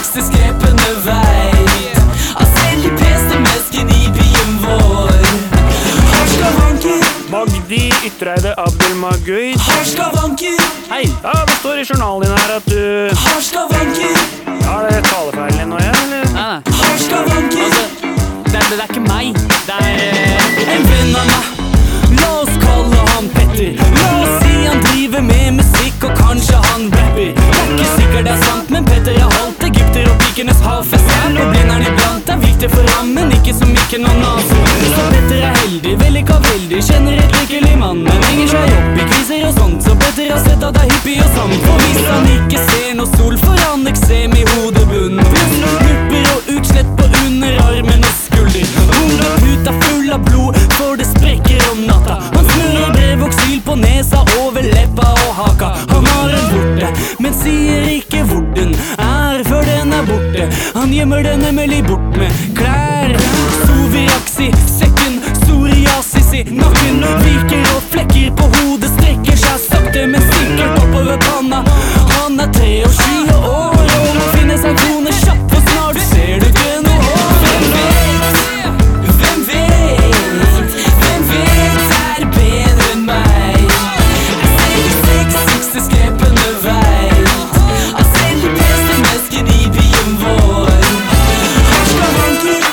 sexy skepende veit at selv de beste menneskene i byen vår har skavanker. Magdi Ytreide Abdulmaguid. Har skavanker. Hei, ja, det står i journalen din her at du Har skavanker. Ja, det er talefeilen din nå, ja, eller? Nei, Har skavanker. altså, det er ikke meg. Det er En venn av meg. La oss kalle han Petter. La oss si han driver med musikk, og kanskje han rapper. Det er ikke sikkert det er sant, men Petter er halvt egypter, og pikenes havfest er og blinder han iblant. Er viktig for ham, men ikke som ikke noen annen. Så Petter er heldig, vellykka veldig, kjenner et lykkelig mann, men henger seg opp i kviser og sånt. Så Petter har sett at det er hippie og sant. For hvis han ikke ser noe sol, får han eksem i hodebunnen. Pluss nupper og utslett på underarmen og skulder. Hundeputa full av blod, for det sprekker om natta. Han smører brevoksyl på nesa, over leppa og haka. Han har en borte, men sier ikke hvor den er før den er borte. Han gjemmer den hemmelig bort med klær. Soviraksi, sekken, psoriasis i nakken. Viker og flekker på hodet, strekker seg sakte, men sikkert oppover panna. Han er 23 år, og må finne seg kone kjapt, for snart ser du ikke noe hår. Hvem vet? Hvem vet? Hvem vet er bedre enn meg? Jeg ser de sexy skepende veit at selv de beste menneskene i byen vår har skavanker.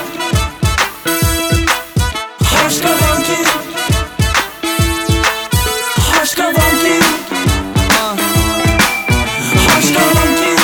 Har skavanker. Har skavanker. Har skavanker.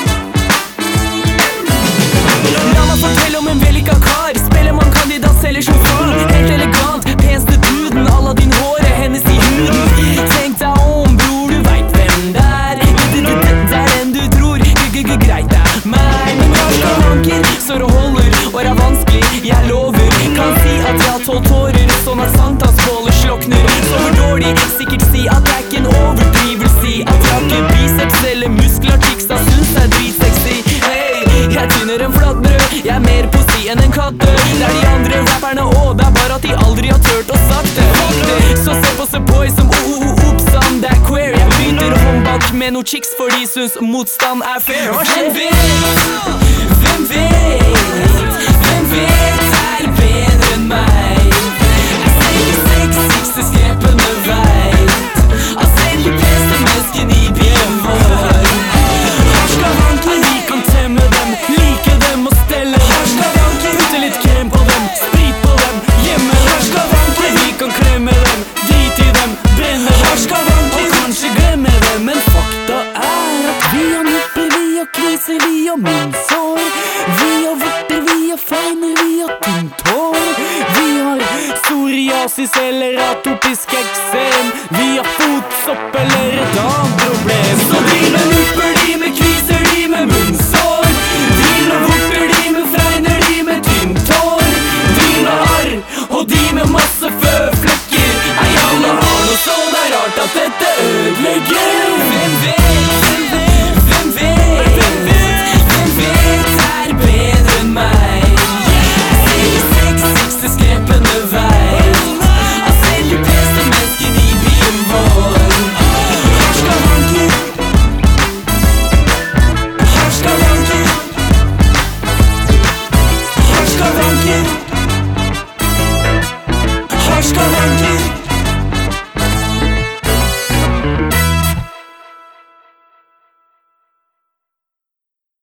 La meg fortelle om en vellykka kar. Spellemannkandidat, selger som faen. Helt elegant, peneste duden. Aladdin håret, hennes i huden. Tenk deg om, bror, du vet hvem det er. Det er den du tror. Greit, det er meg. Men har skavanker, står og holder, og er vanskelig. Jeg lover, kan si at jeg har 12 tårer, sånn at sankthansbålet slokner. Sover dårlig, sikkert si at jeg ikke en overdrivelse. At jeg har ikke biceps eller muskler, tiksa syns jeg er dritsexy. Hey, jeg tynner en flatbrød, jeg er mer på si enn en katte. Det er de andre rapperne også, det er bare at de aldri har tørt å sagt det. Så se på Sepoy som oppstand, det er queer. Jeg byter håndbak med noen chicks, for de syns motstand er fair. Hvem vet? Hvem vet? Hvem vet er bedre enn meg? Jeg ser de sexy skepende veit at selv de beste menneskene i byen vår har skavanker. Vi kan temme dem, like dem og stelle dem. Putte litt krem på dem, sprit på dem, gjemme dem. Vi kan klemme dem, drite i dem, brenne dem, og kanskje glemme dem. Men fakta er at vi har nupper, vi har kviser, vi har munnsår. Vi har vorter, vi har fregner, vi har tynt hår. Vi har psoriasis eller atopisk eksem. Vi har fotsopp eller et annet problem. Så de med nupper, de med kviser, de med munnsår. De med vorter, de med fregner, de med tynt hår. De med arr, og de med masse føflekker. Ei, alle har noe så det er rart at dette ødelegger. Hvem vet? Hvem vet? Hvem vet er bedre enn meg? Jeg ser de sexy skepende veit at selv de beste menneskene i byen vår har skavanker. Har skavanker. Har skavanker.